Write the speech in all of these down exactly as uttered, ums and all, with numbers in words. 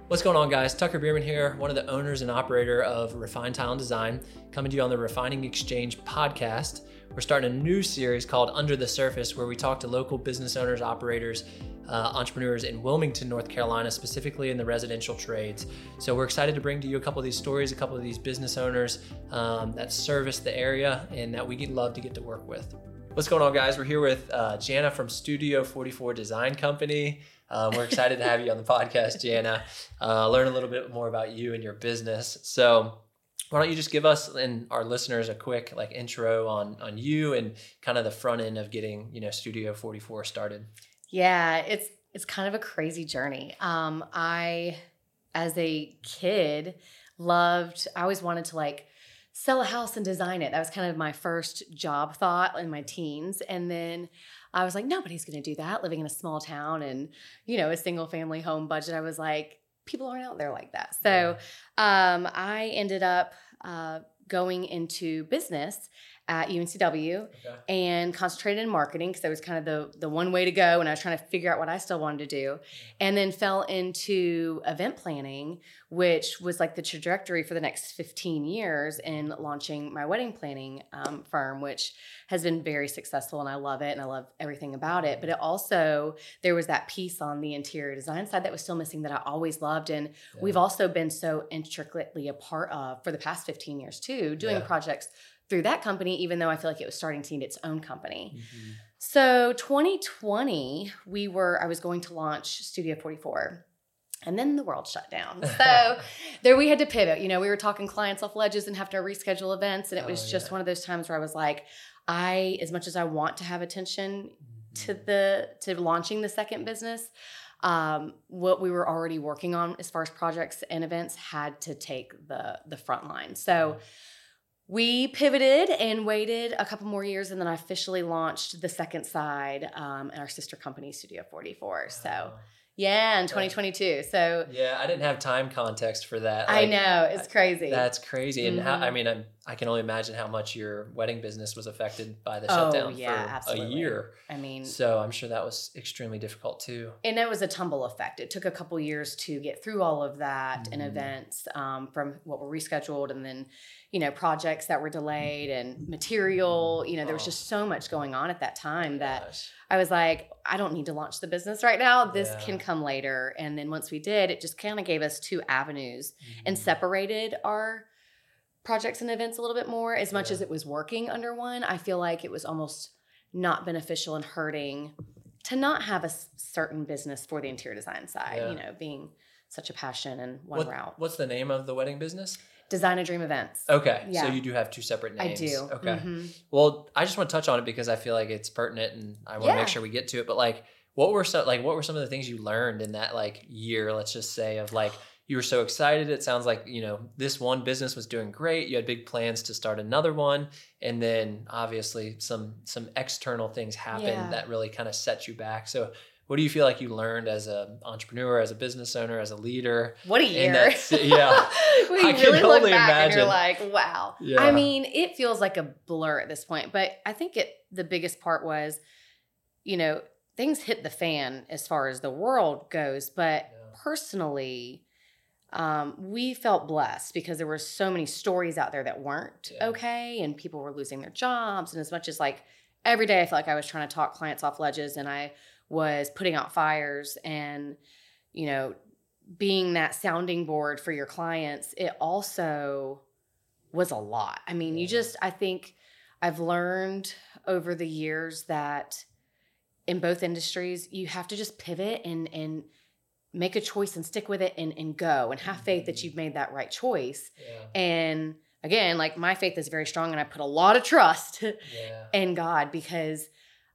What's going on, guys? Tucker Bierman here, one of the owners and operator of Refine Tile and Design, coming to you on the Refining Exchange podcast. We're starting a new series called Under the Surface, where we talk to local business owners, operators, uh, entrepreneurs in Wilmington, North Carolina, specifically in the residential trades. So we're excited to bring to you a couple of these stories, a couple of these business owners um, that service the area and that we love to get to work with. What's going on, guys? We're here with uh, Jana from Studio forty-four Design Company. Uh, we're excited to have you on the podcast, Jana. Uh, learn a little bit more about you and your business. So why don't you just give us and our listeners a quick like intro on on you and kind of the front end of getting, you know, Studio forty-four started. Yeah, it's it's kind of a crazy journey. Um, I, as a kid, loved, I always wanted to like sell a house and design it. That was kind of my first job thought in my teens. And then I was like, nobody's going to do that living in a small town and, you know, a single family home budget. I was like, people aren't out there like that. So um, I ended up uh, going into business at U N C W okay. and concentrated in marketing because that was kind of the the one way to go. And I was trying to figure out what I still wanted to do. And then fell into event planning, which was like the trajectory for the next fifteen years in launching my wedding planning um, firm, which has been very successful. And I love it. And I love everything about it. But it also, there was that piece on the interior design side that was still missing that I always loved. And yeah. we've also been so intricately a part of for the past fifteen years too, doing yeah. projects through that company, even though I feel like it was starting to need its own company. Mm-hmm. So twenty twenty, we were, I was going to launch Studio forty-four. And then the world shut down. So there we had to pivot. You know, we were talking clients off ledges and have to reschedule events. And it was oh, just yeah. one of those times where I was like, I, as much as I want to have attention mm-hmm. to the, to launching the second business, um, what we were already working on as far as projects and events had to take the, the front line. So we pivoted and waited a couple more years, and then I officially launched the second side um, at our sister company, Studio forty-four. Wow. So, yeah, in twenty twenty-two. So, yeah, I didn't have time context for that. Like, I know, it's crazy. That's crazy, and mm-hmm. how, I mean, I, I can only imagine how much your wedding business was affected by the oh, shutdown yeah, for absolutely. a year. I mean, so I'm sure that was extremely difficult too. And it was a tumble effect. It took a couple years to get through all of that mm-hmm. and events um, from what were rescheduled, and then, you know, projects that were delayed and material. You know, there was just so much going on at that time that Gosh. I was like, I don't need to launch the business right now. This yeah. can come later. And then once we did, it just kind of gave us two avenues mm-hmm. and separated our projects and events a little bit more. As much yeah. as it was working under one, I feel like it was almost not beneficial and hurting to not have a certain business for the interior design side, yeah. you know, being such a passion and one what, route. What's the name of the wedding business? Design a Dream Events. Okay. Yeah. So you do have two separate names. I do. Okay. Mm-hmm. Well, I just want to touch on it because I feel like it's pertinent and I want to yeah. make sure we get to it. But like, what were some, like, what were some of the things you learned in that like year, let's just say, of like, you were so excited. It sounds like, you know, this one business was doing great. You had big plans to start another one. And then obviously some, some external things happened yeah. that really kind of set you back. So what do you feel like you learned as an entrepreneur, as a business owner, as a leader? What a year. Yeah. we I really can look only back imagine. And you're like, wow. Yeah. I mean, it feels like a blur at this point, but I think it, the biggest part was, you know, things hit the fan as far as the world goes, but yeah. personally, um, we felt blessed because there were so many stories out there that weren't yeah. okay, and people were losing their jobs. And as much as like every day I felt like I was trying to talk clients off ledges and I was putting out fires and, you know, being that sounding board for your clients, it also was a lot. I mean, yeah. you just, I think I've learned over the years that in both industries, you have to just pivot and, and make a choice and stick with it and, and go and have faith that you've made that right choice. Yeah. And again, like my faith is very strong and I put a lot of trust yeah. in God because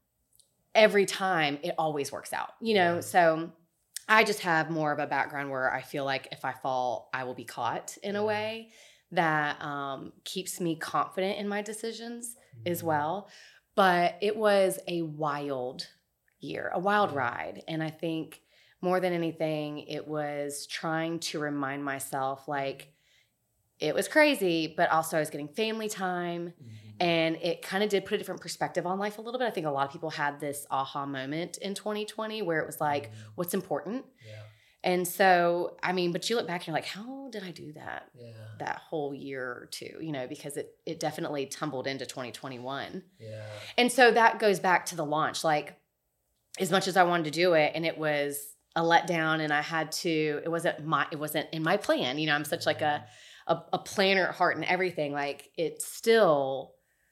every time it always works out, you know? Yeah. So I just have more of a background where I feel like if I fall, I will be caught in yeah. a way that um, keeps me confident in my decisions mm-hmm. as well. But it was a wild year, a wild yeah. ride. And I think more than anything, it was trying to remind myself like it was crazy, but also I was getting family time. Mm-hmm. And it kind of did put a different perspective on life a little bit. I think a lot of people had this aha moment in twenty twenty where it was like, mm-hmm. what's important? Yeah. And so, I mean, but you look back and you're like, how did I do that Yeah. that whole year or two, you know, because it, it definitely tumbled into twenty twenty-one. Yeah. And so that goes back to the launch. Like, as much as I wanted to do it, and it was a letdown, and I had to, it wasn't my, it wasn't in my plan. You know, I'm such like a, a, a planner at heart and everything. Like, it still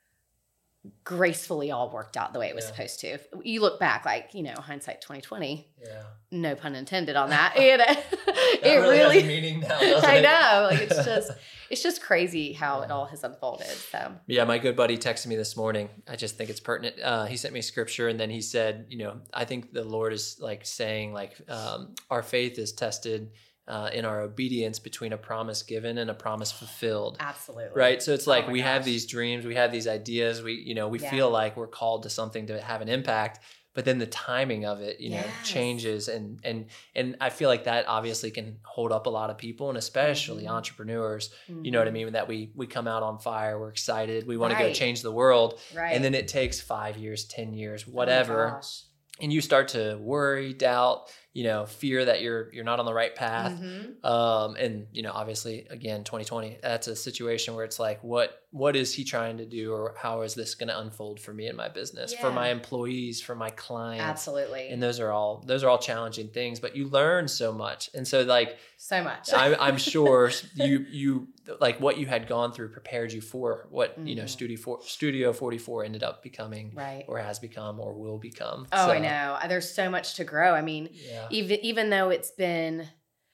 gracefully all worked out the way it was Yeah. supposed to. If you look back, like, you know, hindsight twenty twenty, Yeah. no pun intended on that. You know, That it really, really, has a meaning now, doesn't I it? know, like, it's just, it's just crazy how it Yeah. all has unfolded. So Yeah, my good buddy texted me this morning. I just think it's pertinent. Uh, he sent me scripture, and then he said, you know, I think the Lord is like saying, like, um, our faith is tested uh, in our obedience between a promise given and a promise fulfilled. absolutely. Right. So it's Oh like my we have gosh. these dreams, we have these ideas, we, you know, we Yeah. feel like we're called to something to have an impact, but then the timing of it, you know, Yes. changes. And, and, and I feel like that obviously can hold up a lot of people, and especially Mhm. entrepreneurs, you know what I Mhm. mean? That we, we come out on fire, we're excited, we want to go Right. change the world. Right. And then it takes five years, ten years, Oh my whatever. gosh. And you start to worry, doubt, you know, fear that you're, you're not on the right path. Mhm. Um, and you know, obviously, again, twenty twenty, that's a situation where it's like, what, what is he trying to do, or how is this going to unfold for me and my business, for my Yeah. employees, for my clients? Absolutely. And those are all, those are all challenging things, but you learn so much. And so, like, so much. I'm, I'm sure you, you like what you had gone through prepared you for what you know, Mhm. Studio Four, Studio forty-four ended up becoming, right. or has become, or will become. Oh, So, I know. There's so much to grow. I mean, Yeah. even even though it's been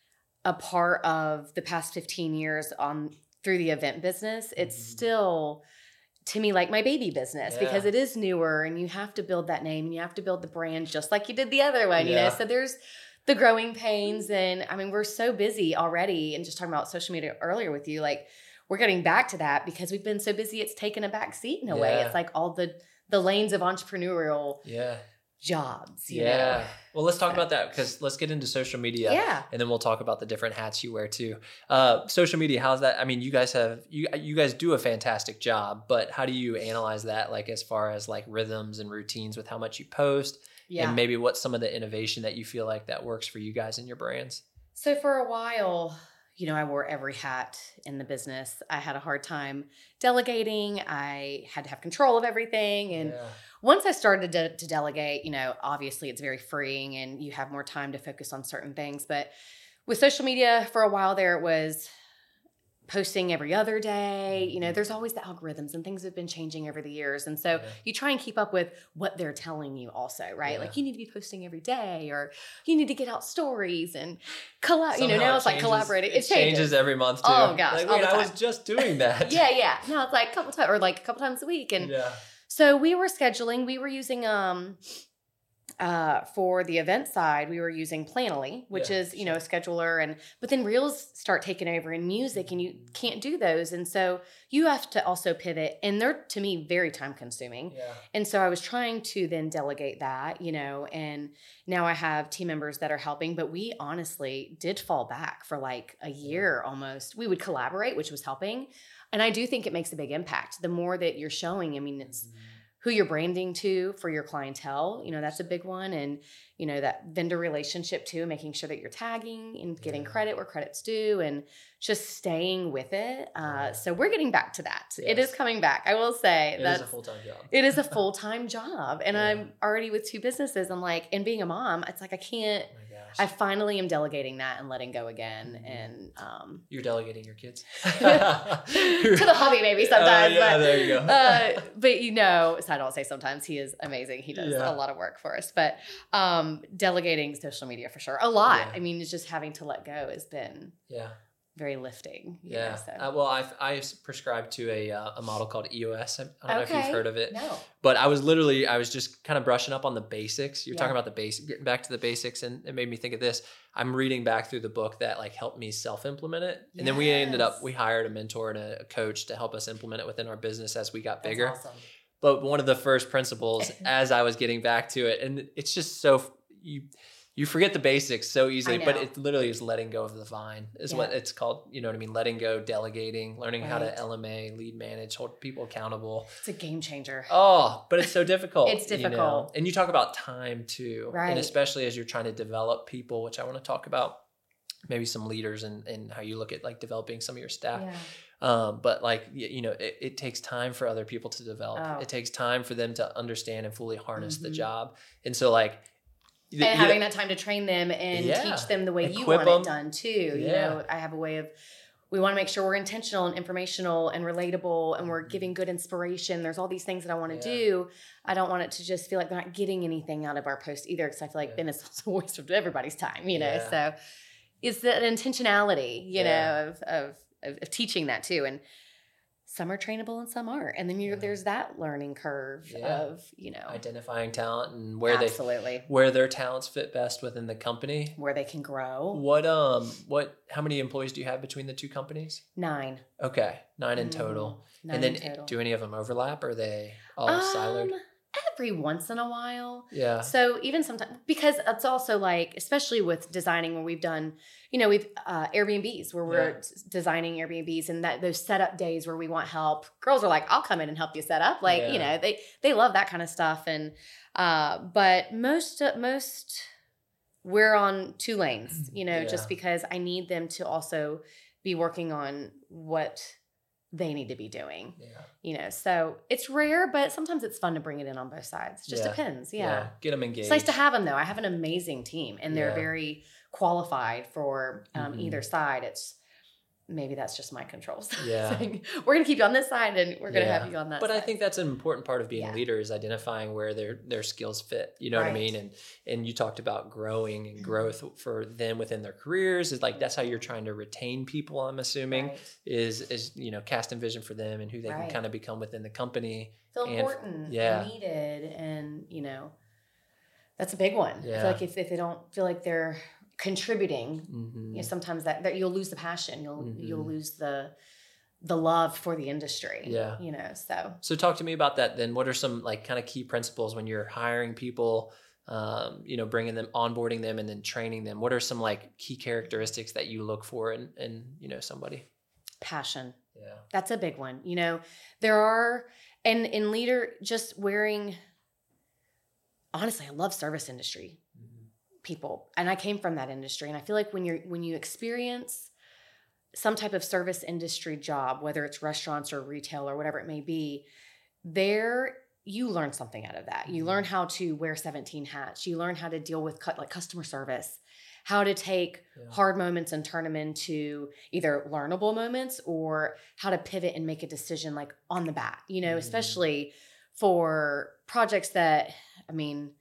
a part of the past fifteen years on through the event business, it's Mhm. still to me like my baby business, because Yeah. it is newer, and you have to build that name, and you have to build the brand just like you did the other one, you know. Yeah. So there's the growing pains, and I mean, we're so busy already, and just talking about social media earlier with you, like, we're getting back to that because we've been so busy it's taken a back seat in a way. Yeah. It's like all the the lanes of entrepreneurial Yeah. jobs, you Yeah. know. Well, let's talk about that, because let's get into social media. Yeah. And then we'll talk about the different hats you wear too. Uh, social media, how's that? I mean, you guys have, you, you guys do a fantastic job, but how do you analyze that? Like, as far as like rhythms and routines with how much you post, Yeah. and maybe what's some of the innovation that you feel like that works for you guys and your brands? So for a while, you know, I wore every hat in the business. I had a hard time delegating. I had to have control of everything. And Yeah. once I started to, to delegate, you know, obviously it's very freeing and you have more time to focus on certain things. But with social media, for a while there, it was posting every other day. You know, there's always the algorithms, and things have been changing over the years. And so Yeah. you try and keep up with what they're telling you also, right? Yeah. Like, you need to be posting every day, or you need to get out stories and collab. You know, Somehow now it it's like changes- collaborating. It, It changes changes. every month too. Oh, gosh, Like, all wait, the I was time. just doing that. Yeah, yeah. No, it's like a couple times, or like a couple times a week. And Yeah. so we were scheduling, we were using, um, uh, for the event side, we were using Planoly, which Yeah, is, you know, a scheduler. And, but then reels start taking over in music, and you can't do those. And so you have to also pivot, and they're, to me, very time consuming. Yeah. And so I was trying to then delegate that, you know, and now I have team members that are helping, but we honestly did fall back for like a year almost. We would collaborate, which was helping. And I do think it makes a big impact. The more that you're showing, I mean, it's who you're branding to for your clientele, you know, that's a big one. And, you know, that vendor relationship too, making sure that you're tagging and getting Yeah. credit where credit's due, and just staying with it. Uh, Yeah. So we're getting back to that. It Yes. is coming back. I will say It that's is a full-time job. it is a full-time job. And Yeah. I'm already with two businesses. I'm like, and being a mom, it's like, I can't, Oh my gosh. I finally am delegating that and letting go again. Mhm. And, um, You're delegating your kids. to the hobby maybe sometimes. Uh, yeah, but, there you go. uh, but you know, so I don't say sometimes, he is amazing. He does Yeah. a lot of work for us, but um, delegating social media for sure. A lot. Yeah. I mean, it's just having to let go has been Yeah. very lifting. you Yeah. know, so. Uh, well, I I prescribe to a uh, a model called E O S. I, I don't know if Okay. you've heard of it, No. but I was literally I was just kind of brushing up on the basics. You're Yeah. talking about the basic, getting back to the basics, and it made me think of this. I'm reading back through the book that like helped me self implement it, and then we ended up Yes. we hired a mentor and a, a coach to help us implement it within our business as we got That's bigger. awesome. But one of the first principles as I was getting back to it, and it's just so you you forget the basics so easily, but know. it literally is letting go of the vine is what Yeah. it's called. You know what I mean? Letting go, delegating, learning how to Right. L M A, lead manage, hold people accountable. It's a game changer. Oh, but it's so difficult. It's you know? difficult. And you talk about time too. Right. And especially as you're trying to develop people, which I want to talk about. maybe some leaders and and how you look at like developing some of your staff. Yeah. Um, but like, y- you know, it, it takes time for other people to develop. Oh. It takes time for them to understand and fully harness the Mhm. job. And so like, And having that time to train them and Yeah. teach them the way you Equip want them. it done too. You Yeah. know, I have a way of, we want to make sure we're intentional and informational and relatable and we're giving good inspiration. There's all these things that I want to Yeah. do. I don't want it to just feel like they're not getting anything out of our post either, because I feel like Yeah. then it's also a waste of everybody's time, you know? Yeah. So it's that intentionality, you Yeah. know, of, of, of, of teaching that too. And some are trainable and some aren't. And then you Yeah. there's that learning curve Yeah. of, you know, identifying talent and where absolutely they where their talents fit best within the company. where they can grow. What um what how many employees do you have between the two companies? Nine. Okay, nine in total. Mhm. Nine and then in total. do any of them overlap, or are they all Um, siloed? every once in a while. Yeah. So even sometimes, because it's also like, especially with designing, when we've done, you know, we've uh, Airbnbs where we're Yeah. s- designing Airbnbs, and that those setup days where we want help, girls are like, "I'll come in and help you set up." Like, you Yeah. know, they they love that kind of stuff. And uh, but most uh, most we're on two lanes, you know, Yeah. just because I need them to also be working on what they need to be doing. Yeah. You know, so it's rare, but sometimes it's fun to bring it in on both sides. Just Yeah. depends. Yeah. Get them engaged. It's nice to have them though. I have an amazing team and they're Yeah. very qualified for um, Mhm. either side. It's maybe that's just my controls. Yeah. Saying, we're going to keep you on this side and we're going to Yeah. have you on that But side. I think that's an important part of being Yeah. a leader, is identifying where their their skills fit. You know what I Right. mean? And and you talked about growing and growth for them within their careers. Is like that's how you're trying to retain people, I'm assuming. Right. Is is you know, casting vision for them and who they Right. can kind of become within the company. Feel and- important yeah. and needed. And, you know, that's a big one. I Yeah. feel like if, if they don't feel like they're contributing, Mhm. you know, sometimes that, that you'll lose the passion. You'll Mhm. you'll lose the the love for the industry. Yeah. You know, so So talk to me about that then. What are some like kind of key principles when you're hiring people, um, you know, bringing them, onboarding them, and then training them? What are some like key characteristics that you look for in, in you know, somebody? passion. Yeah. That's a big one. You know, there are, and in leader, just wearing, honestly, I love service industry people. And I came from that industry. And I feel like when you're, when you experience some type of service industry job, whether it's restaurants or retail or whatever it may be, there you learn something out of that. You learn how to wear seventeen hats. You learn how to deal with cut, like customer service, how to take Yeah. hard moments and turn them into either learnable moments or how to pivot and make a decision like on the bat, you know, Mhm. especially for projects that, I mean,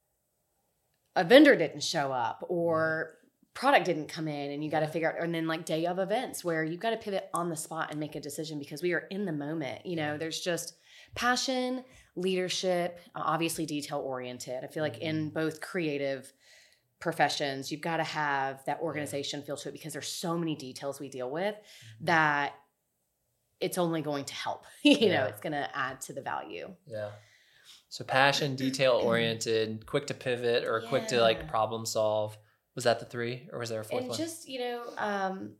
a vendor didn't show up or product didn't come in and you got to Yeah. figure out, and then like day of events where you got to pivot on the spot and make a decision because we are in the moment. You know, Yeah. there's just passion, leadership, obviously detail oriented. I feel like in both creative professions, you've got to have that organization feel to it because there's so many details we deal with that it's only going to help. you know, Yeah. it's going to add to the value. Yeah. So passion, detail oriented, quick to pivot or quick to like Yeah. problem solve. Was that the three, or was there a fourth And one? just, you know, um,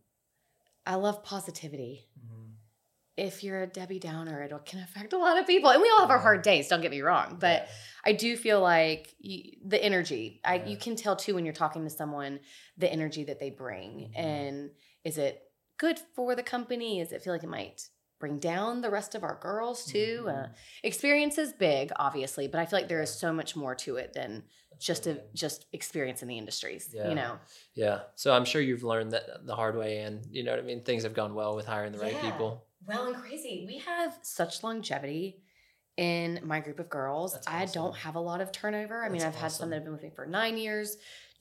I love positivity. Mhm. If you're a Debbie Downer, it can affect a lot of people. And we all have our Yeah. hard days, don't get me wrong. But Yeah. I do feel like you, the energy, I, Yeah. you can tell too when you're talking to someone, the energy that they bring. Mhm. And is it good for the company? Does it feel like it might bring down the rest of our girls too? Mhm. Uh, experience is big, obviously, but I feel like there is so much more to it than just a, just experience in the industries, Yeah. you know? Yeah. So I'm sure you've learned that the hard way, and you know what I mean? Things have gone well with hiring the right Yeah. people. Well and crazy. We have such longevity in my group of girls. That's I awesome. don't have a lot of turnover. I mean, That's I've had some awesome. that have been with me for nine years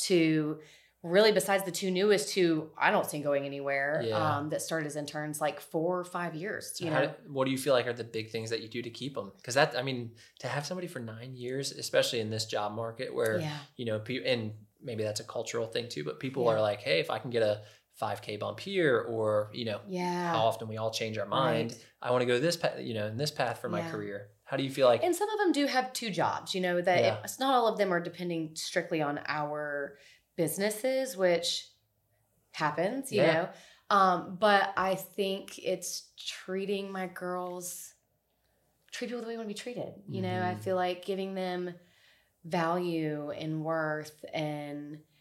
to really, besides the two newest who I don't see going anywhere, Yeah. um, that started as interns like four or five years, So you how know? do- what do you feel like are the big things that you do to keep them? Because that, I mean, to have somebody for nine years, especially in this job market where, Yeah. you know, pe- and maybe that's a cultural thing too, but people Yeah. are like, hey, if I can get a five K bump here, or, you know, Yeah. how often we all change our mind. Right. I want to go this path, you know, in this path for my Yeah. career. How do you feel like? And some of them do have two jobs, you know, that Yeah. it's not all of them are depending strictly on our businesses, which happens, you Yeah. know. Um, but I think it's treating my girls, treat people the way we want to be treated. You know, I Mhm. feel like giving them value and worth and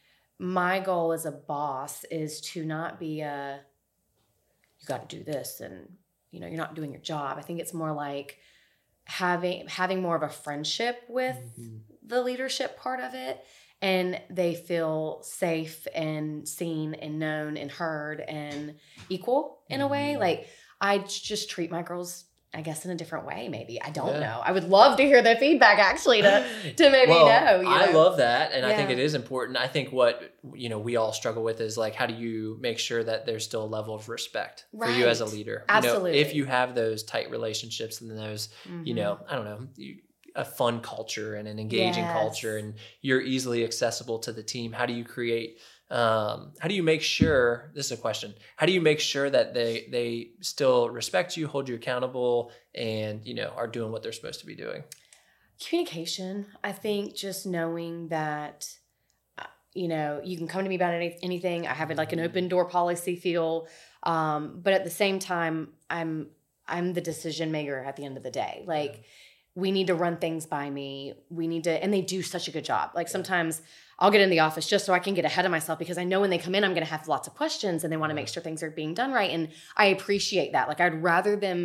my goal as a boss is to not be a, you got to do this and, you know, you're not doing your job. I think it's more like having having more of a friendship with mm-hmm. the leadership part of it, and they feel safe and seen and known and heard and equal in mm-hmm. a way. Like, I just treat my girls, I guess, in a different way, maybe. I don't yeah. know. I would love to hear the feedback, actually, to, to maybe well, know. You know. I love that, and yeah. I think it is important. I think what, you know, we all struggle with is, like, how do you make sure that there's still a level of respect right. for you as a leader? Absolutely. You know, if you have those tight relationships and those, mm-hmm. you know, I don't know, you, a fun culture and an engaging yes. culture, and you're easily accessible to the team, how do you create... Um, how do you make sure, this is a question, how do you make sure that they, they still respect you, hold you accountable, and, you know, are doing what they're supposed to be doing? Communication. I think just knowing that, you know, you can come to me about any, anything. I have it like an open door policy feel. Um, but at the same time, I'm, I'm the decision maker at the end of the day. Like, yeah. we need to run things by me. We need to, and they do such a good job. Like, yeah. sometimes I'll get in the office just so I can get ahead of myself, because I know when they come in, I'm going to have lots of questions and they want to make sure things are being done right. And I appreciate that. Like, I'd rather them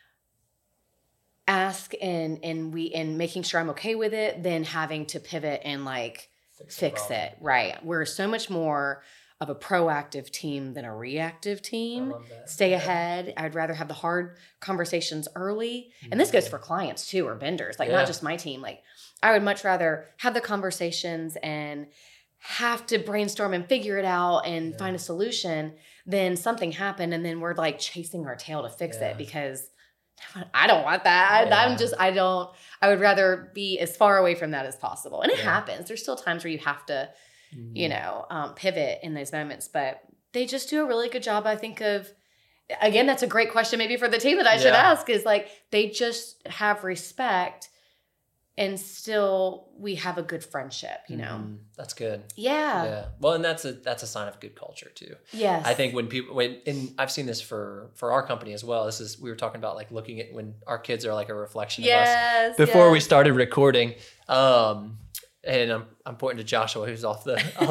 ask and, and we, and making sure I'm okay with it than having to pivot and like fix, fix it. Right. We're so much more of a proactive team than a reactive team. Stay yeah. ahead. I'd rather have the hard conversations early. Mm-hmm. And this goes for clients too, or vendors, like yeah. not just my team. Like, I would much rather have the conversations and have to brainstorm and figure it out and yeah. find a solution than something happen and then we're like chasing our tail to fix yeah. it, because I don't want that. Yeah. I'm just, I don't, I would rather be as far away from that as possible. And it yeah. happens. There's still times where you have to, mm-hmm. you know, um, pivot in those moments, but they just do a really good job, I think, of, again, that's a great question maybe for the team that I should yeah. ask, is like, they just have respect. And still, we have a good friendship, you know. Mm, that's good. Yeah. Yeah. Well, and that's a that's a sign of good culture too. Yes. I think when people when and I've seen this for for our company as well. This is we were talking about like looking at when our kids are like a reflection yes, of us. Before yes. we started recording, um, and I'm I'm pointing to Joshua, who's off the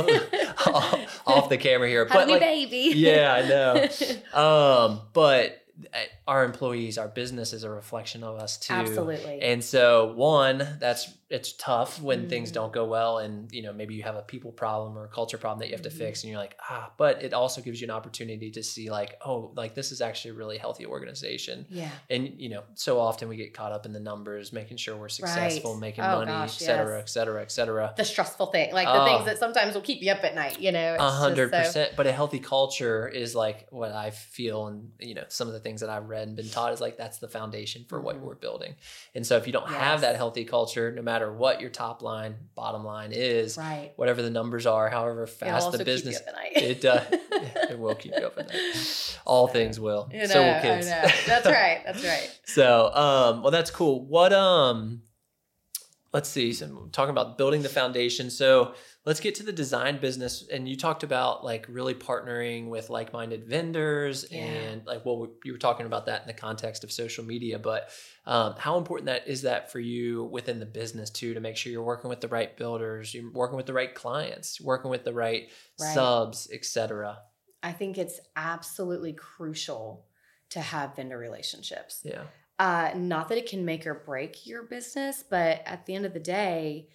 off, off the camera here. Honey, but like, baby. Yeah, I know. um, but. Our employees, our business is a reflection of us too. Absolutely. And so one, that's, it's tough when mm-hmm. things don't go well and, you know, maybe you have a people problem or a culture problem that you have to mm-hmm. fix and you're like, ah, but it also gives you an opportunity to see like, oh, like this is actually a really healthy organization. Yeah. And, you know, so often we get caught up in the numbers, making sure we're successful, right. making oh, money, gosh, et cetera, yes. et cetera, et cetera. The stressful thing, like the uh, things that sometimes will keep you up at night, you know. A hundred percent. But a healthy culture is like what I feel, and, you know, some of the things that I've read and been taught is like, that's the foundation for what we're building. And so if you don't yes. have that healthy culture, no matter what your top line, bottom line is, right. whatever the numbers are, however fast the business, it uh, it will keep you up at night. All so, things will. You know, so will kids. I know. That's right. That's right. So, um, well, that's cool. What, um, let's see. So I'm talking about building the foundation. So let's get to the design business. And you talked about like really partnering with like-minded vendors yeah. and like, well, you were talking about that in the context of social media, but um, how important that is that for you within the business too, to make sure you're working with the right builders, you're working with the right clients, working with the right, right. subs, et cetera. I think it's absolutely crucial to have vendor relationships. Yeah. Uh, not that it can make or break your business, but at the end of the day,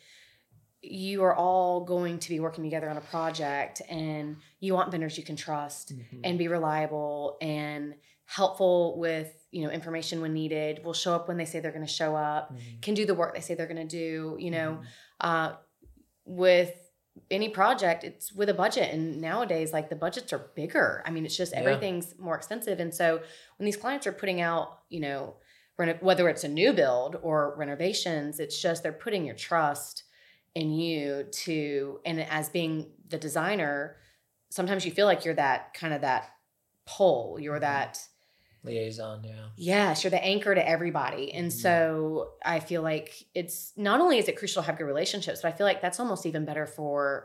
you are all going to be working together on a project, and you want vendors you can trust mm-hmm. and be reliable and helpful with, you know, information when needed, will show up when they say they're going to show up, mm-hmm. can do the work they say they're going to do, you know, mm-hmm. uh, with any project, it's with a budget. And nowadays, like the budgets are bigger. I mean, it's just, everything's yeah. more expensive. And so when these clients are putting out, you know, whether it's a new build or renovations, it's just, they're putting your trust in you to, and as being the designer, sometimes you feel like you're that kind of that pole, you're mm-hmm. that liaison. Yeah. Yes. You're the anchor to everybody. And mm-hmm. so I feel like it's not only is it crucial to have good relationships, but I feel like that's almost even better for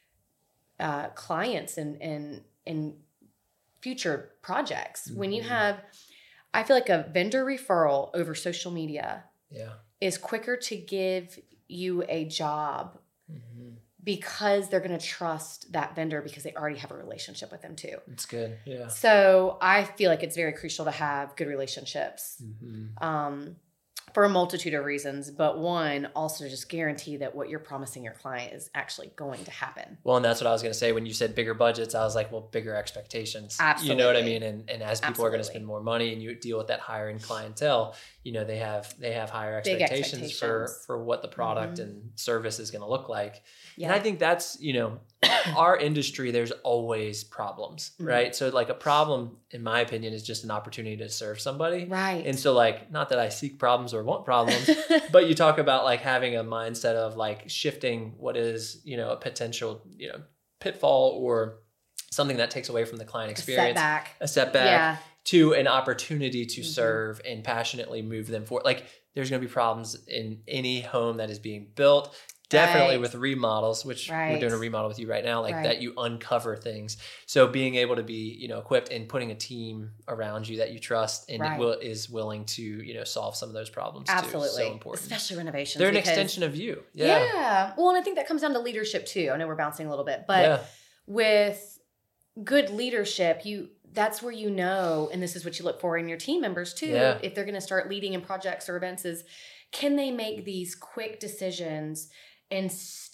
uh, clients and, and, and future projects. Mm-hmm. When you have, I feel like a vendor referral over social media yeah. is quicker to give you a job mm-hmm. because they're going to trust that vendor because they already have a relationship with them too. It's good. Yeah. So I feel like it's very crucial to have good relationships. Mm-hmm. Um, for a multitude of reasons, but one, also just guarantee that what you're promising your client is actually going to happen. Well, and that's what I was going to say. When you said bigger budgets, I was like, well, bigger expectations. Absolutely. You know what I mean? And and as people Absolutely. are going to spend more money and you deal with that higher end clientele, you know, they have they have higher Big expectations, expectations. for for what the product mm-hmm. and service is going to look like. Yeah. And I think that's, you know, our industry, there's always problems, mm-hmm. right? So like a problem, in my opinion, is just an opportunity to serve somebody. Right. And so like, not that I seek problems or want problems, but you talk about like having a mindset of like shifting what is, you know, a potential, you know, pitfall or something that takes away from the client experience. A setback. A setback. Yeah. To an opportunity to mm-hmm. serve and passionately move them forward. Like there's going to be problems in any home that is being built. Definitely right. with remodels, which right. we're doing a remodel with you right now, like right. that you uncover things. So being able to be, you know, equipped and putting a team around you that you trust and right. will, is willing to, you know, solve some of those problems. Absolutely. Too. So important. Especially renovations. They're an extension of you. Yeah. Yeah. Well, and I think that comes down to leadership too. I know we're bouncing a little bit, but yeah. with good leadership, you, that's where you know, and this is what you look for in your team members too, yeah. if they're going to start leading in projects or events, is can they make these quick decisions and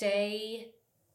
stay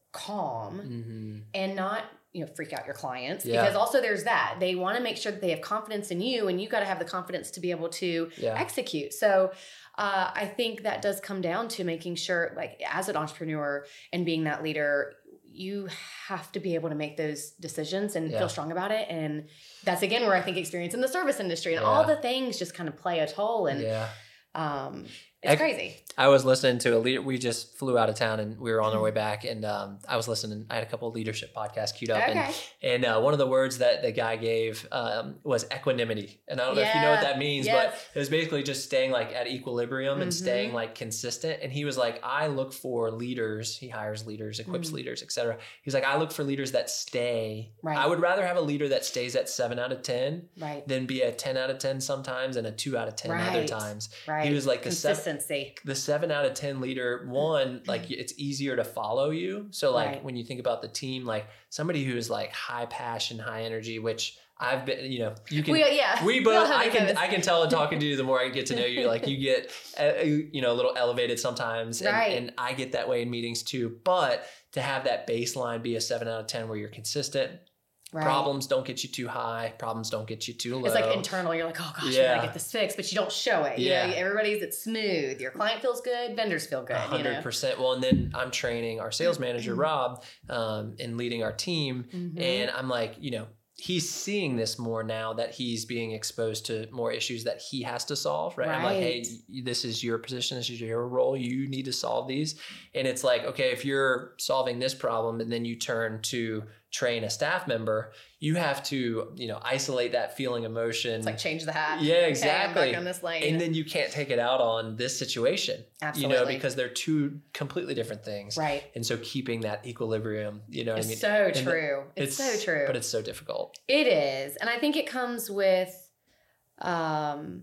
calm mm-hmm. and not, you know, freak out your clients yeah. because also there's that. They want to make sure that they have confidence in you and you got to have the confidence to be able to yeah. execute. So uh, I think that does come down to making sure, like as an entrepreneur and being that leader, you have to be able to make those decisions and yeah. feel strong about it. And that's again where I think experience in the service industry and yeah. all the things just kind of play a toll. And yeah. um, it's I, crazy. I was listening to a leader. We just flew out of town and we were on our way back. And um, I was listening. I had a couple of leadership podcasts queued up. Okay. And, and uh, one of the words that the guy gave um, was equanimity. And I don't know yeah. if you know what that means, yes. but it was basically just staying like at equilibrium mm-hmm. and staying like consistent. And he was like, I look for leaders. He hires leaders, equips mm-hmm. leaders, et cetera. He's like, I look for leaders that stay. Right. I would rather have a leader that stays at seven out of ten right. than be a ten out of ten sometimes and a two out of ten right. other times. Right. He was like, the consistency. Seven, the seven out of ten leader, one, like it's easier to follow you. So like right. when you think about the team, like somebody who is like high passion, high energy, which I've been, you know, you can, we, yeah. we both, I can, those. I can tell in talking to you, the more I get to know you, like you get, uh, you know, a little elevated sometimes and, right. and I get that way in meetings too. But to have that baseline be a seven out of ten where you're consistent, right. problems don't get you too high. Problems don't get you too low. It's like internal. You're like, oh gosh, yeah. I gotta get this fixed, but you don't show it. You yeah. know, everybody's it's smooth. Your client feels good. Vendors feel good. one hundred percent. You know? Well, and then I'm training our sales manager, Rob, um, and leading our team. Mm-hmm. And I'm like, you know, he's seeing this more now that he's being exposed to more issues that he has to solve, right? right? I'm like, hey, this is your position. This is your role. You need to solve these. And it's like, okay, if you're solving this problem and then you turn to train a staff member, you have to, you know, isolate that feeling emotion. It's like change the hat. Yeah, exactly. Okay, I'm back on this lane. And then you can't take it out on this situation. Absolutely. You know, because they're two completely different things. Right. And so keeping that equilibrium, you know what it's I mean? so and true. It's, it's so true. But it's so difficult. It is. And I think it comes with um,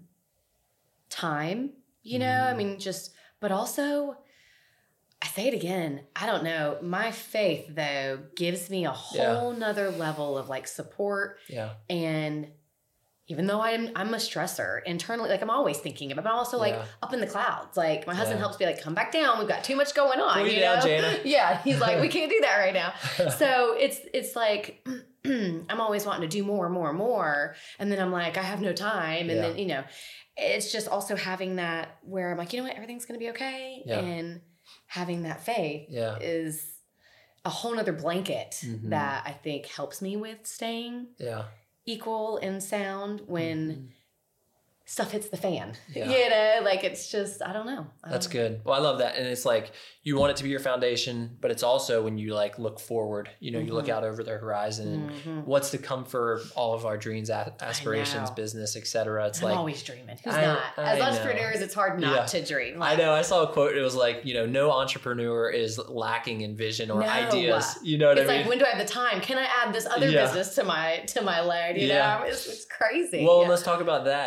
time, you know, mm. I mean, just, but also I say it again, I don't know. My faith, though, gives me a whole yeah. nother level of like support. Yeah. And even though I'm I'm a stressor internally, like I'm always thinking about, but I'm also like yeah. up in the clouds. Like my husband yeah. helps me like, come back down. We've got too much going on. Pull you down, know? Jana. Yeah. He's like, we can't do that right now. So it's it's like I'm always wanting to do more and more and more. And then I'm like, I have no time. And yeah. then, you know, it's just also having that where I'm like, you know what, everything's gonna be okay. Yeah. And having that faith yeah. is a whole nother blanket mm-hmm. that I think helps me with staying yeah. equal and sound when mm-hmm. stuff hits the fan. Yeah. You know, like it's just, I don't know. I That's don't good. Well, I love that. And it's like, you want it to be your foundation, but it's also when you like look forward, you know, mm-hmm. you look out over the horizon and mm-hmm. what's to come for all of our dreams, aspirations, business, et cetera. It's I'm like always dreaming. Who's I, not? I As know. entrepreneurs, it's hard not yeah. to dream. Like, I know. I saw a quote. It was like, you know, no entrepreneur is lacking in vision or no. ideas. You know what it's I mean? It's like, when do I have the time? Can I add this other yeah. business to my, to my load? You yeah. know, it's, it's crazy. Well, yeah. let's talk about that. So like,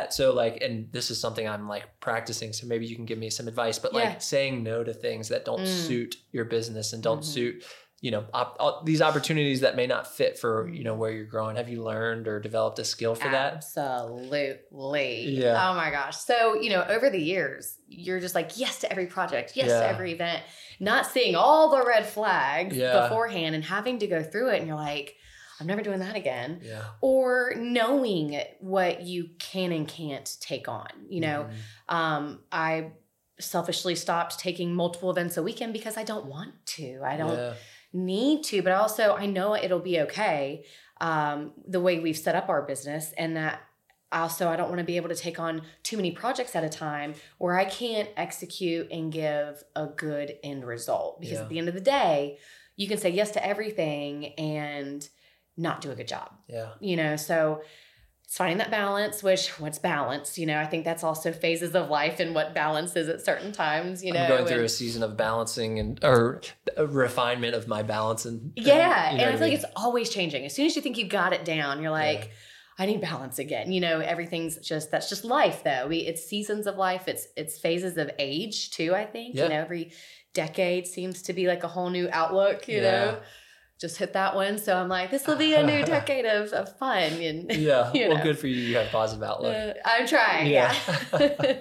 like, and this is something I'm like practicing, so maybe you can give me some advice, but Yeah. like saying no to things that don't Mm. suit your business and don't Mhm. suit, you know, op- op- these opportunities that may not fit for, you know, where you're growing. Have you learned or developed a skill for that? Absolutely. Yeah. Oh my gosh. So, you know, over the years, you're just like, yes to every project, yes Yeah. to every event, not seeing all the red flags Yeah. beforehand and having to go through it. And you're like, I'm never doing that again. Yeah. Or knowing what you can and can't take on. You know, Mhm. um, I selfishly stopped taking multiple events a weekend because I don't want to. I don't Yeah. need to, but also I know it'll be okay. Um, the way we've set up our business, and that also I don't want to be able to take on too many projects at a time where I can't execute and give a good end result. Because Yeah. at the end of the day, you can say yes to everything and not do a good job. Yeah. You know, so it's finding that balance, which what's balance? You know, I think that's also phases of life and what balance is at certain times, you know. I'm going through and, a season of balancing and or a refinement of my balance and yeah. and, you know And I what feel mean? like it's always changing. As soon as you think you got it down, you're like, Yeah. I need balance again. You know, everything's just, that's just life though. We, it's seasons of life. It's, it's phases of age too, I think. Yeah. You know, every decade seems to be like a whole new outlook, you Yeah. know. Just hit that one. So I'm like, this will be a new decade of, of fun. And Yeah. you Well, know. good for you. You have a positive outlook. Uh, I'm trying. Yeah. Yeah.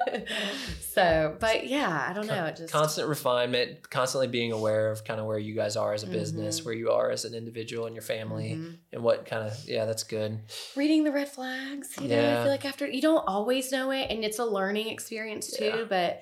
So, but yeah, I don't know. It just Constant refinement, constantly being aware of kind of where you guys are as a business, Mhm. where you are as an individual and your family, Mhm. and what kind of, yeah, that's good. reading the red flags. You know, I Yeah. feel like after you don't always know it, and it's a learning experience too. Yeah. But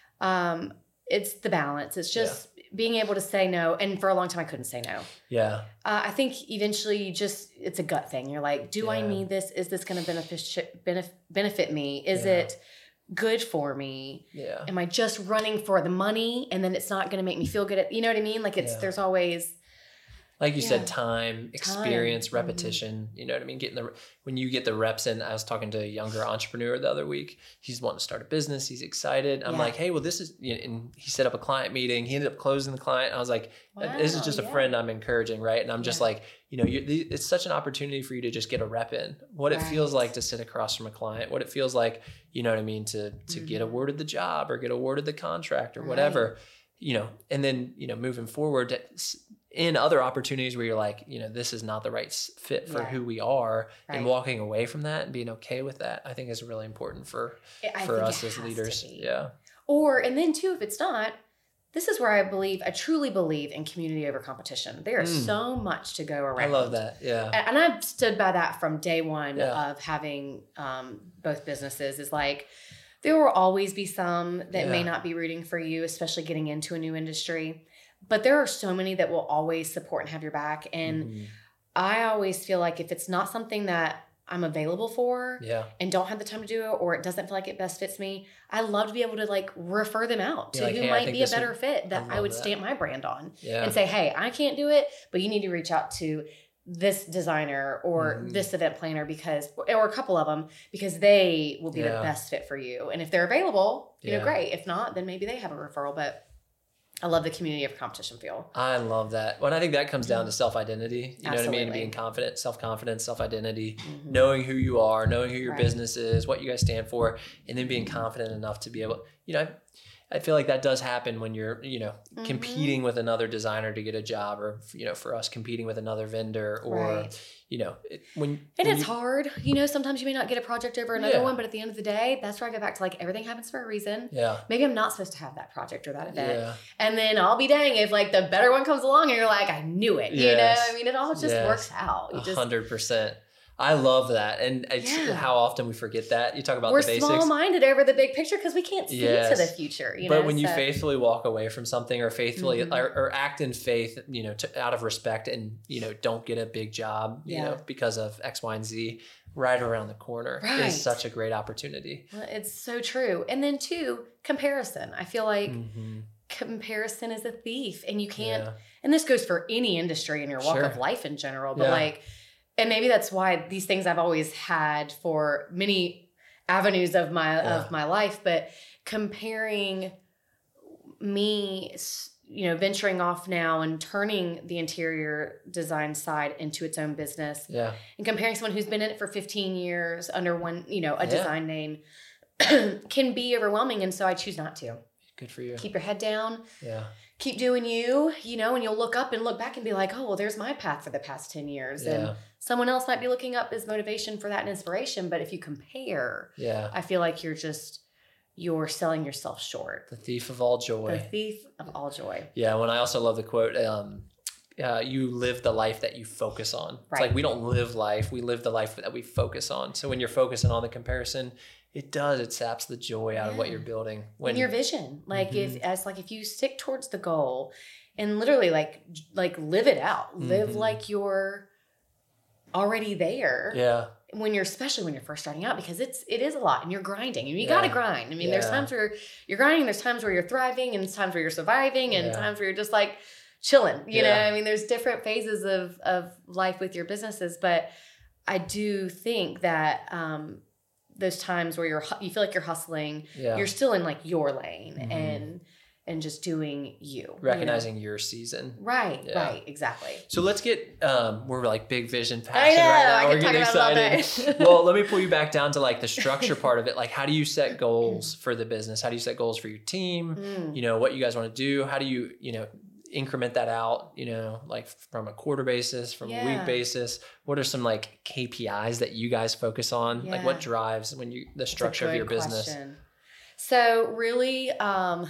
um, it's the balance. It's just being able to say no. And for a long time, I couldn't say no. Yeah. Uh, I think eventually you just, it's a gut thing. You're like, do I Yeah. need this? Is this going to benefit, benefit, benefit me? Is Yeah. it good for me? Yeah. Am I just running for the money and then it's not going to make me feel good at, you know what I mean? Like it's, Yeah. there's always, Like you Yeah. said, time, experience, Mhm. repetition. You know what I mean? Getting the when you get the reps in. I was talking to a younger entrepreneur the other week. He's wanting to start a business. He's excited. I'm Yeah. like, hey, well, this is. You know, and he set up a client meeting. He ended up closing the client. I was like, this is Wow, just a yeah. friend I'm encouraging, right? And I'm just Yeah. like, you know, you it's such an opportunity for you to just get a rep in. What it feels Right. like to sit across from a client. What it feels like, you know what I mean, to to get Mhm. awarded the job or get awarded the contract or Right. whatever. You know, and then you know, moving forward. To, in other opportunities where you're like, you know, this is not the right s- fit for Yeah. who we are, Right. and walking away from that and being okay with that, I think is really important for I for think us it as has to leaders. be. Yeah, Or, and then too, if it's not, this is where I believe, I truly believe in community over competition. There is Mm. so much to go around. I love that. Yeah, A- And I've stood by that from day one Yeah. of having um, both businesses. Is like, there will always be some that may Yeah. not be rooting for you, especially getting into a new industry. But there are so many that will always support and have your back. And Mhm. I always feel like if it's not something that I'm available for yeah, and don't have the time to do it, or it doesn't feel like it best fits me, I love to be able to like refer them out to Yeah, like, who hey, I might think be a this better would- fit that I I, love would that. stamp my brand on yeah, and say, hey, I can't do it, but you need to reach out to this designer or Mhm. this event planner because, or a couple of them, because they will be Yeah. the best fit for you. And if they're available, you Yeah. know, great. If not, then maybe they have a referral. But I love the community of competition feel. I love that. Well, I think that comes down to self identity. You know what I mean? Absolutely. Being confident, self confidence, self identity, Mhm. knowing who you are, knowing who your Right. business is, what you guys stand for, and then being confident enough to be able, you know, I feel like that does happen when you're, you know, Mhm. competing with another designer to get a job, or, you know, for us competing with another vendor, or, Right. you know, it, when And when it's you- hard. You know, sometimes you may not get a project over another Yeah. one, but at the end of the day, that's where I go back to like everything happens for a reason. Yeah, Maybe I'm not supposed to have that project or that event. yeah, And then I'll be dang if like the better one comes along and you're like, I knew it. You know, Yes. I mean, it all just Yes. works out. You a just, hundred percent. I love that, and it's Yeah. how often we forget that. You talk about we're the basics. small minded over the big picture because we can't see Yes. to the future. You But know? when you So- faithfully walk away from something, or faithfully Mhm. or, or act in faith, you know, to, out of respect, and you know, don't get a big job, you Yeah. know, because of X, Y, and Z, right around the corner Right. is such a great opportunity. Well, it's so true. And then two, comparison. I feel like Mhm. comparison is a thief, and you can't. Yeah. And this goes for any industry in your walk Sure. of life in general. But Yeah. like, and maybe that's why these things I've always had for many avenues of my Yeah. of my life. But comparing me, you know, venturing off now and turning the interior design side into its own business, Yeah. and comparing someone who's been in it for fifteen years under one, you know, a Yeah. design name can be overwhelming. And so I choose not to. Good for you. Keep your head down. Yeah. Keep doing you, you know, and you'll look up and look back and be like, oh, well, there's my path for the past ten years. Yeah. And someone else might be looking up as motivation for that and inspiration. But if you compare, yeah, I feel like you're just, you're selling yourself short. The thief of all joy. The thief of all joy. Yeah. When I also love the quote, um, uh, you live the life that you focus on. It's Right. like we don't live life. We live the life that we focus on. So when you're focusing on the comparison, it does. It saps the joy out Yeah. of what you're building. When And your vision. Like Mhm. if, as like if you stick towards the goal and literally like, like live it out, live Mhm. like you're already there. Yeah. When you're, especially when you're first starting out, because it's, it is a lot and you're grinding and you Yeah. got to grind. I mean, there's Yeah. times where you're grinding, there's times where you're thriving and times where you're surviving and Yeah. times where you're just like chilling, you know, Yeah. I mean, there's different phases of, of life with your businesses, but I do think that, um, those times where you're, hu- you feel like you're hustling, Yeah. you're still in like your lane Mhm. and, and just doing you. you know? Recognizing your season. Right, Yeah. right, exactly. So let's get, um, we're like big vision I passion know, right now. I We're can talk getting about it all excited. day. Well, let me pull you back down to like the structure part of it. Like, how do you set goals for the business? How do you set goals for your team? Mm. You know, what you guys want to do? How do you, you know, increment that out, you know, like from a quarter basis, from a Yeah. week basis? What are some like K P Is that you guys focus on? Like Yeah. what drives when you, the That's a structure of good your business? question. So really, um,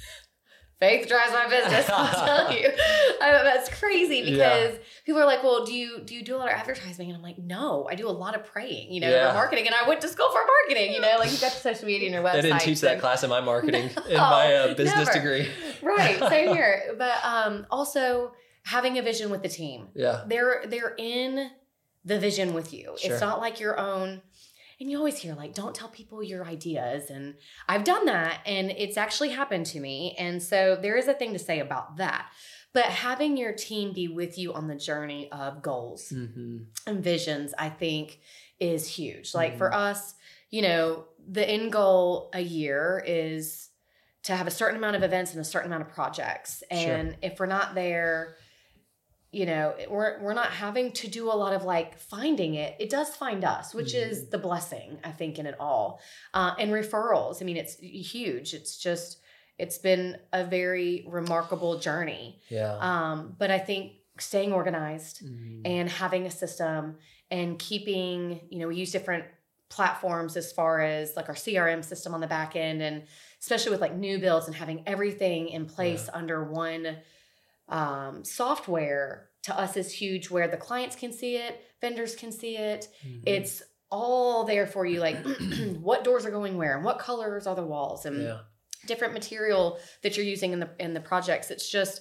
faith drives my business. I'll tell you, I, that's crazy because Yeah. people are like, "Well, do you do you do a lot of advertising?" And I'm like, "No, I do a lot of praying, you know, Yeah. for marketing." And I went to school for marketing, you know, like you got the social media and your website. I didn't teach that so- class in my marketing, No, in my uh, business never. degree. Right, same here. But um, also having a vision with the team. Yeah. They're they're in the vision with you. Sure. It's not like your own. And you always hear like, don't tell people your ideas. And I've done that and it's actually happened to me. And so there is a thing to say about that. But having your team be with you on the journey of goals Mm-hmm. and visions, I think is huge. Like for Mhm. us, you know, the end goal a year is to have a certain amount of events and a certain amount of projects. And if we're not there, you know, we're we're not having to do a lot of like finding it. It does find us, which Mhm. is the blessing, I think, in it all. Uh, and referrals. I mean, it's huge. It's just, it's been a very remarkable journey. Yeah. Um, but I think staying organized Mhm. and having a system and keeping, you know, we use different platforms as far as like our C R M system on the back end, and especially with like new builds and having everything in place under one um, software to us is huge, where the clients can see it, vendors can see it. Mhm. It's all there for you. Like what doors are going where and what colors are the walls and yeah. different material that you're using in the, in the projects. It's just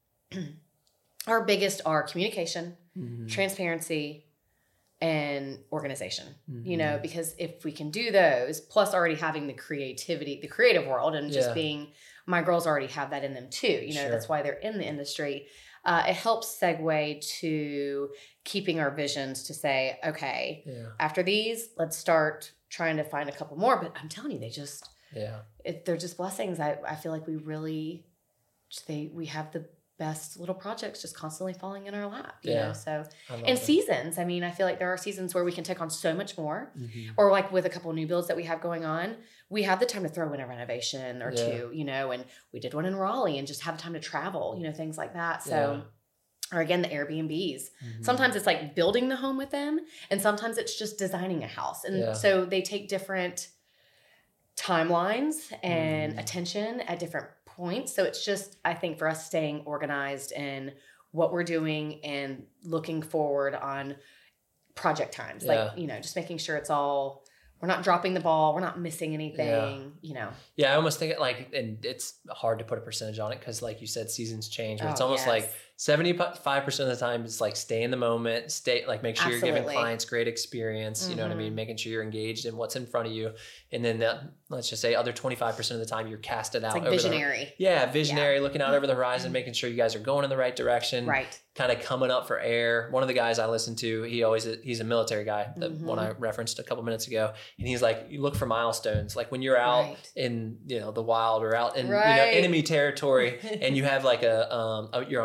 our biggest are communication, Mhm. transparency, and organization, you know, Mhm. because if we can do those, plus already having the creativity, the creative world, and just Yeah. being, my girls already have that in them too, you know, Sure. that's why they're in the industry. Uh, it helps segue to keeping our visions to say, okay, Yeah. after these, let's start trying to find a couple more. But I'm telling you, they just, Yeah. it, they're just blessings. I, I feel like we really, they we have the best little projects just constantly falling in our lap, you Yeah. know, so. I love And that. seasons. I mean, I feel like there are seasons where we can take on so much more, Mhm. or like with a couple new builds that we have going on, we have the time to throw in a renovation or Yeah. two, you know, and we did one in Raleigh and just have time to travel, you know, things like that. So, or again, the Airbnbs. Mhm. Sometimes it's like building the home with them, and sometimes it's just designing a house. And Yeah. so they take different timelines and Mhm. attention at different points. So it's just, I think, for us staying organized in what we're doing and looking forward on project times. Yeah. Like, you know, just making sure it's all, we're not dropping the ball, we're not missing anything, you know. Yeah, I almost think it like, and it's hard to put a percentage on it because, like you said, seasons change. But it's Oh, almost yes. like seventy-five percent of the time, it's like stay in the moment, stay like make sure you're giving Absolutely. clients great experience. You know what I mean? Mhm. Making sure you're engaged in what's in front of you, and then that, let's just say other twenty-five percent of the time you're casted out. It's like over visionary. The, yeah, visionary, looking out over the horizon, making sure you guys are going in the right direction. Right. Kind of coming up for air. One of the guys I listen to, he always he's a military guy, the Mhm. one I referenced a couple minutes ago, and he's like, you look for milestones. Like when you're out Right. in you know the wild or out in you know Right. enemy territory, and you have like a um a, you're on a mission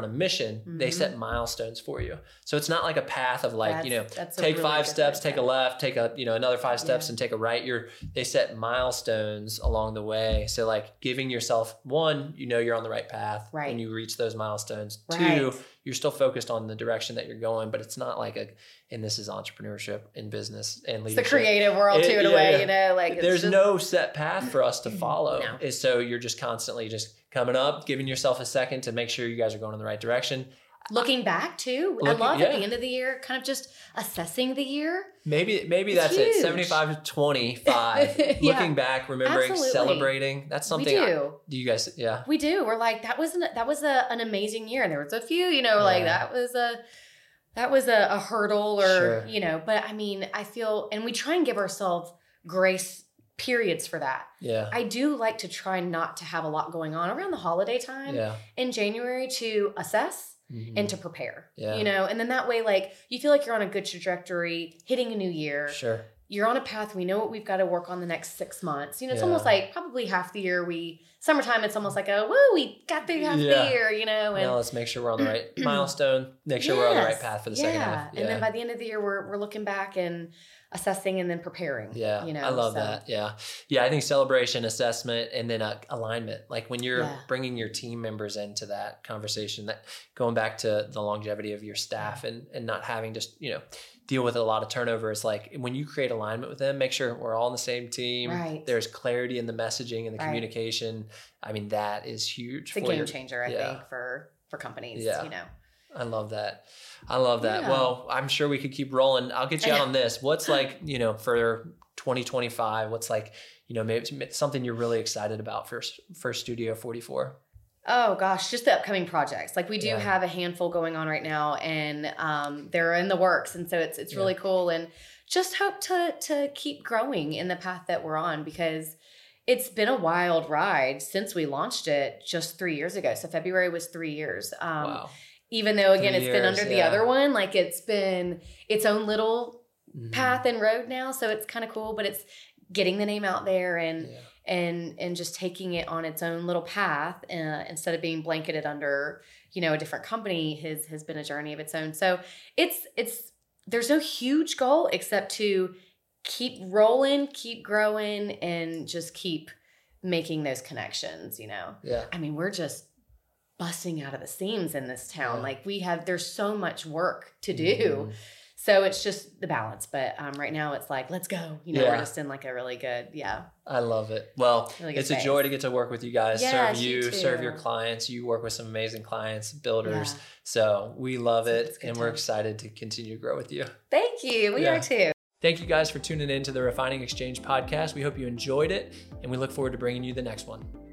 addition, mm-hmm. they set milestones for you. So it's not like a path of like, that's, you know, take really five steps, take a step. left, take a, you know, another five steps yeah. and take a right. You're, they set milestones along the way. So like giving yourself one, you know, you're on the right path right. when you reach those milestones. Right. Two, you're still focused on the direction that you're going, but it's not like a, and this is entrepreneurship in business and leadership. It's the creative world it, too, in yeah, a way, yeah. you know, like there's just... no set path for us to follow. No. So you're just constantly just coming up, giving yourself a second to make sure you guys are going in the right direction. Looking back too. Looking, I love yeah. at the end of the year, kind of just assessing the year. Maybe maybe it's that's huge. it. seventy-five to twenty-five. yeah. Looking back, remembering, Absolutely. celebrating. That's something. We do. I, do you guys? Yeah. We do. We're like, that was an, that was a, an amazing year. And there was a few, you know, Yeah. like that was a, that was a, a hurdle or, Sure. you know, but I mean, I feel, and we try and give ourselves grace periods for that. Yeah. I do like to try not to have a lot going on around the holiday time Yeah. in January to assess Mm-hmm. and to prepare, Yeah. you know, and then that way, like you feel like you're on a good trajectory, hitting a new year. Sure. You're on a path. We know what we've got to work on the next six months. You know, it's Yeah. almost like probably half the year we, summertime, it's almost like a, woo, we got through half Yeah. the year, you know. And Now let's make sure we're on the right milestone. Make sure we're on the right Yes. path for the yeah. second half. Yeah. And then by the end of the year, we're we're looking back and assessing and then preparing. Yeah, You know, I love so. that. Yeah. Yeah. I think celebration, assessment, and then uh, alignment. Like when you're Yeah. bringing your team members into that conversation, that going back to the longevity of your staff and, and not having to, you know, deal with a lot of turnover. It's like when you create alignment with them, make sure we're all on the same team. Right. There's clarity in the messaging and the Right. communication. I mean, that is huge. It's a for game your- changer, I yeah. think, for for companies, Yeah. you know. I love that. I love that. Yeah. Well, I'm sure we could keep rolling. I'll get you out on this. What's like, you know, for twenty twenty-five, what's like, you know, maybe something you're really excited about for, for Studio forty-four? Oh gosh, just the upcoming projects. Like we do Yeah. have a handful going on right now, and um, they're in the works, and so it's it's really Yeah. cool. And just hope to to keep growing in the path that we're on, because it's been a wild ride since we launched it just three years ago. So February was three years. Um, Wow. Even though again Three it's been years, under the yeah. other one, like it's been its own little Mhm. path and road now. So it's kind of cool, but it's getting the name out there and Yeah. and and just taking it on its own little path uh, instead of being blanketed under, you know, a different company has has been a journey of its own. So it's it's there's no huge goal except to keep rolling, keep growing, and just keep making those connections, you know. Yeah. I mean, we're just busting out of the seams in this town. Yeah. Like we have there's so much work to do. Mhm. So it's just the balance. But um, right now it's like, let's go. You know, Yeah. we're just in like a really good, yeah. I love it. Well, Really good it's a phase. joy to get to work with you guys, Yes, serve you you, serve your too. clients. You work with some amazing clients, builders. Yeah. So we love It's- it, it's a good and we're time. excited to continue to grow with you. Thank you. We Yeah. are too. Thank you guys for tuning in to the Refining Exchange podcast. We hope you enjoyed it, and we look forward to bringing you the next one.